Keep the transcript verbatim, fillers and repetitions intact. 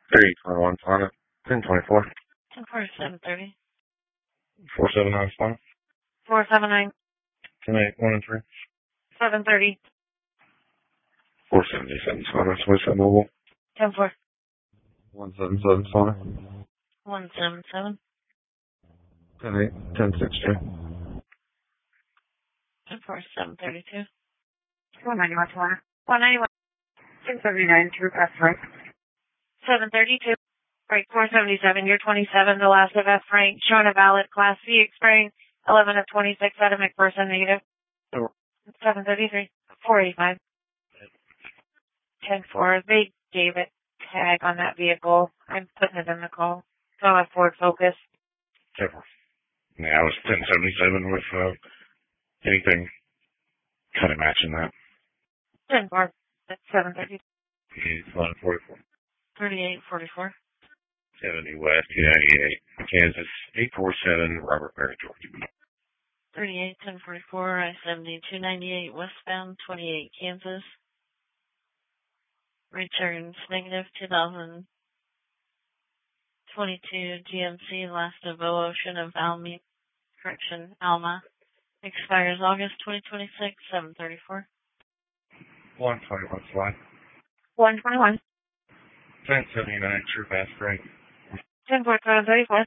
three twenty-one, Sonic. ten twenty-four. ten forty-seven thirty. four seven nine, Sonic. four seven nine. ten eight, one and three. seven thirty. four seventy-seven, Sonic. twenty-seven mobile. ten four. one seven seven, Sonic. one seven seven. ten eight, ten sixty-two. ten four, seven thirty-two. one ninety-one, Sonic. one ninety-one. ten seventy-nine, True Pass Frank. seven thirty-two. Break four seventy-seven, you're twenty-seven, the last of F. Frank, showing a valid Class C expiring eleven of twenty-six out of McPherson negative. seven thirty-three, four eighty-five. ten four, they gave it tag on that vehicle. I'm putting it in the call. So a Ford Focus. ten four. Yeah, I was ten seventy-seven with uh, anything kind of matching that. ten four, that's seven thirty. one forty-four. thirty-eight forty-four. seventy West, two ninety-eight, Kansas, eight four seven, Robert Perry, Georgia. thirty-eight ten forty-four, I seventy, two ninety-eight westbound, twenty-eight Kansas. Returns negative two thousand twenty-two G M C, last of O Ocean of Alma, correction, Alma. Expires August twenty twenty-six, seven thirty-four. one twenty-one, slide. one twenty-one. ten seventy-nine, True Pass Frank. ten four, seven thirty-four.